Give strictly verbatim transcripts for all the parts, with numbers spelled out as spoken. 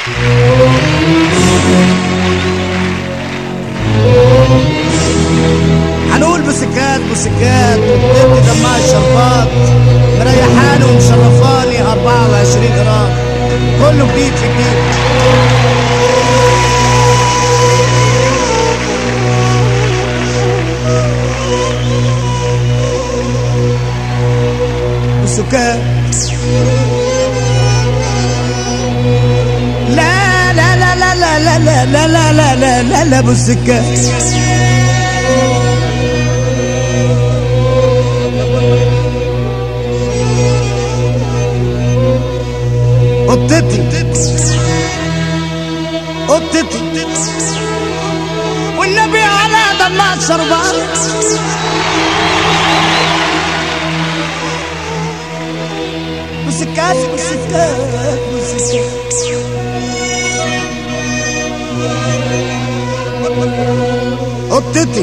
هنقول بسكات بسكات وبتدي دمها الشربات، مريحاني ومشرفاني أربعة وعشرين جرام، كله جديد في جديد. بسكات لا لا لا لا لا لا لا لا لا لا لا لا لا بسكات قطتي قطتي والنبي على دمع شربات، بسكات بسكات بسكات قطتي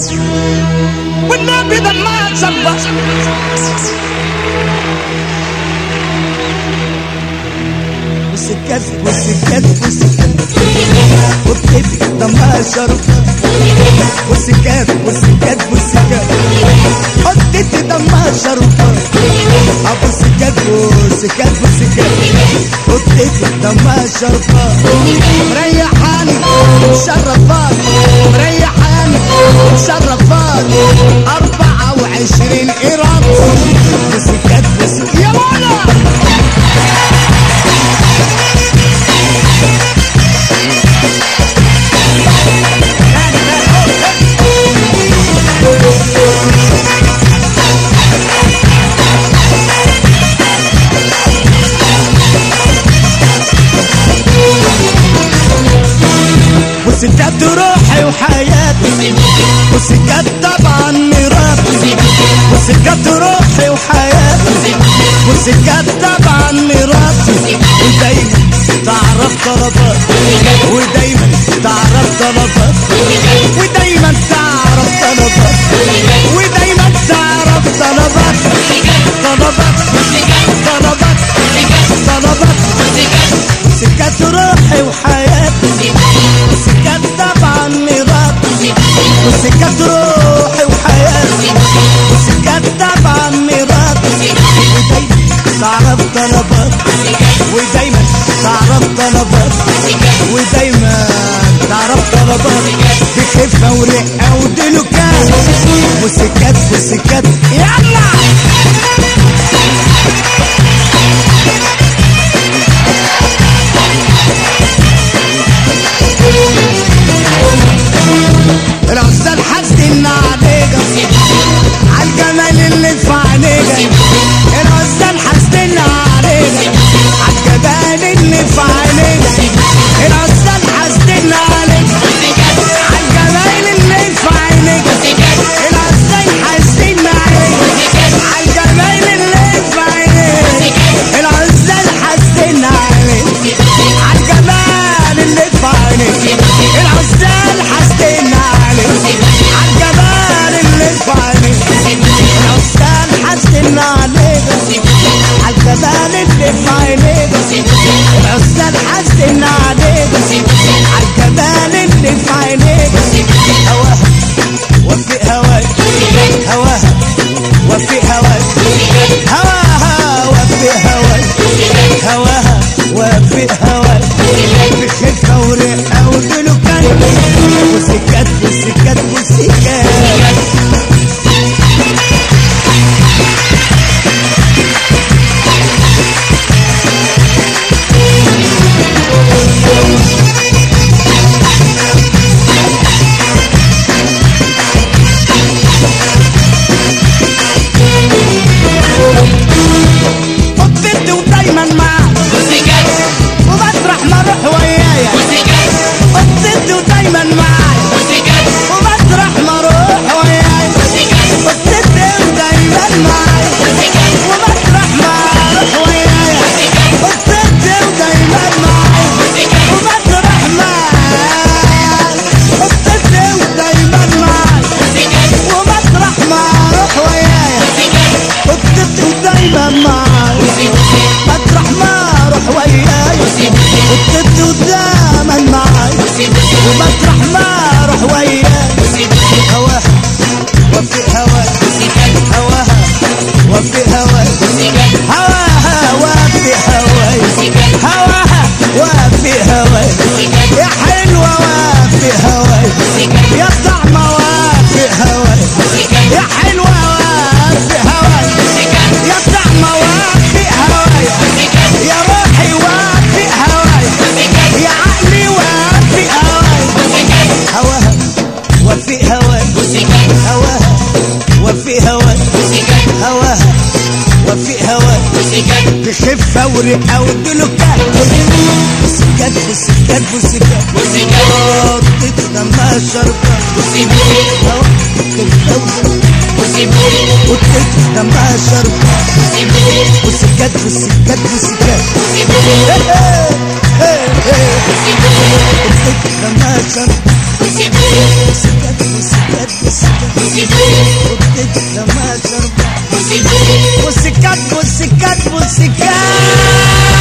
والنبي دمع شربات، بسكات بسكات بسكات قطتي دمها شربات، بسكات بسكات بسكات قطتي دمها شربات، ابو سكات بسكات بسكات قطتي دمها شربات، مريحاني مشرفات مريحاني مشرفات أربعة وعشرين قرام، بسكات بسكات يا مولا. بسكات روحي وحياتي، بسكات طبعا مراتي، بسكات روحي وحياتي، بسكات طبعا مراتي، ودايما تعرف طلبات، ودايما تعرف طلبات، ودايما تعرف طلبات، ودايما تعرف طلبات طلبات طلبات طلبات، بسكات روحي وحياتي، بسكات طبعا مراتي، بسكات روحي وحياتي، بسكات طبعا مراتي، ودايما تعرف طلبات، ودايما تعرف طلبات، ودايما تعرف طلبات، بخفة ورقة ودلوكات، بسكات بسكات يلا. العزال حاسدين عليك عالجمال اللي في عينيك، العزال حاسدين عليك عالجمال اللي في عينيك، العزال حاسدين عليك عالجمال اللي في عينيك، العزال حاسدين عليك عالجمال اللي في عينيك، العزال حاسدين عليك عالجمال اللي في عينيك، العزال حاسدين عالجمال اللي في عينيك، العزال حاسدين عليك عالجمال اللي في عينيك، العزال حاسدين عليك عالجمال اللي في عينيك، هواها وفي هواك هواها وفي هواك هواها وفي هواك هواها وفي هواك، بخفة ورقة ودلوكات، بسكات بسكات بسكات. قطتي ودايما معاك وبسرح ما اروح ويايا، قطتي ودايما معاك والطفل ودايما معاي ومطرح ما اروح وياك هواها وفي هواك هواها وفي هواك هواها وفي هواك هواها وفي هواك يا حلوة وفي هواك يا طعمة وفي هواك يا حلوة وفي هواك يا طعمة وفي هواك يا روحي وفي هواك يا عقلي وفي هواك هواها وفي هواك هواها وفي هواك هواها وفي هواك بخفة ورقة ودلوكات بوسيكات بوسيكات بوسيكات بوسيكات لما شربت وطيت لما شربت بوسيكات بوسيكات بوسيكات وطيت لما شربت بوسيكات بوسيكات بوسيكات وطيت لما شربت بوسيكات بوسيكات بوسيكات